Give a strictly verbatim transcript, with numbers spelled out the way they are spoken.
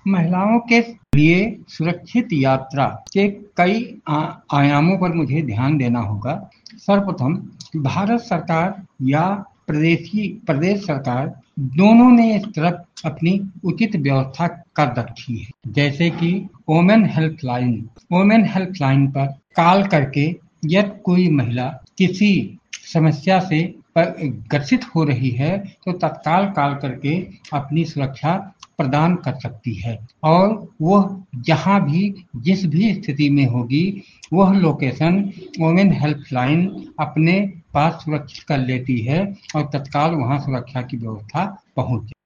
महिलाओं के लिए सुरक्षित यात्रा के कई आ, आयामों पर मुझे ध्यान देना होगा। सर्वप्रथम, भारत सरकार या प्रदेशी प्रदेश सरकार दोनों ने इस तरफ अपनी उचित व्यवस्था कर रखी है। जैसे कि वोमेन हेल्पलाइन वोमेन हेल्पलाइन पर कॉल करके यदि कोई महिला किसी समस्या से ग्रसित हो रही है तो तत्काल कॉल करके अपनी सुरक्षा प्रदान कर सकती है और वह जहां भी जिस भी स्थिति में होगी वह लोकेशन वोमेन हेल्पलाइन अपने पास सुरक्षित कर लेती है और तत्काल वहां सुरक्षा की व्यवस्था पहुंच